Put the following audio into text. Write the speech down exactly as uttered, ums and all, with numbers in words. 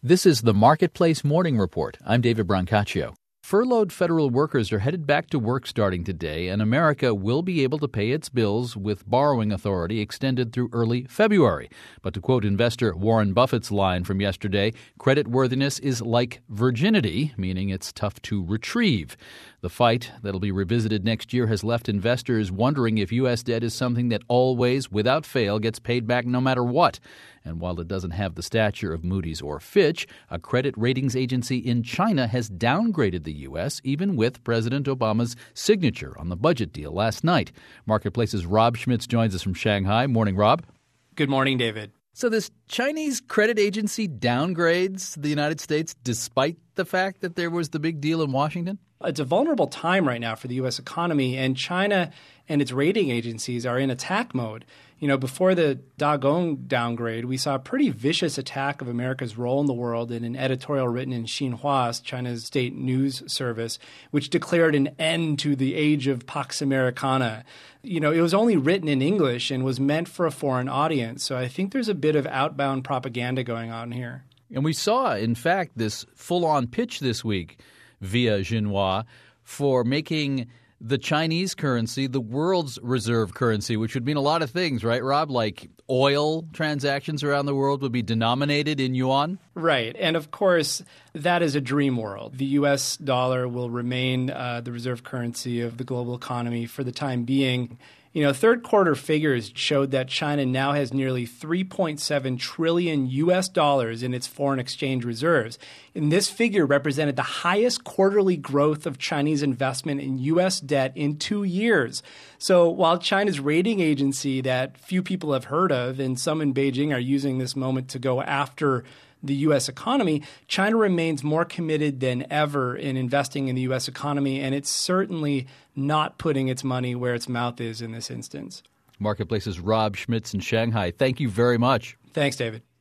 This is the Marketplace Morning Report. I'm David Brancaccio. Furloughed federal workers are headed back to work starting today, and America will be able to pay its bills with borrowing authority extended through early February. But to quote investor Warren Buffett's line from yesterday, creditworthiness is like virginity, meaning it's tough to retrieve. The fight that'll be revisited next year has left investors wondering if U S debt is something that always, without fail, gets paid back no matter what. And while it doesn't have the stature of Moody's or Fitch, a credit ratings agency in China has downgraded the U S, even with President Obama's signature on the budget deal last night. Marketplace's Rob Schmitz joins us from Shanghai. Morning, Rob. Good morning, David. So this Chinese credit agency downgrades the United States despite the fact that there was the big deal in Washington? It's a vulnerable time right now for the U S economy, and China and its rating agencies are in attack mode. You know, before the Dagong downgrade, we saw a pretty vicious attack of America's role in the world in an editorial written in Xinhua, China's state news service, which declared an end to the age of Pax Americana. You know, it was only written in English and was meant for a foreign audience. So I think there's a bit of outbound propaganda going on here. And we saw, in fact, this full-on pitch this week via Xinhua for making the Chinese currency the world's reserve currency, which would mean a lot of things, right, Rob? Like oil transactions around the world would be denominated in yuan? Right. And of course, that is a dream world. The U S dollar will remain uh, the reserve currency of the global economy for the time being. You know, third quarter figures showed that China now has nearly three point seven trillion U S dollars in its foreign exchange reserves. And this figure represented the highest quarterly growth of Chinese investment in U S debt in two years. So while China's rating agency that few people have heard of, and some in Beijing are using this moment to go after the U S economy, China remains more committed than ever in investing in the U S economy, and it's certainly not putting its money where its mouth is in this instance. Marketplace's Rob Schmitz in Shanghai. Thank you very much. Thanks, David.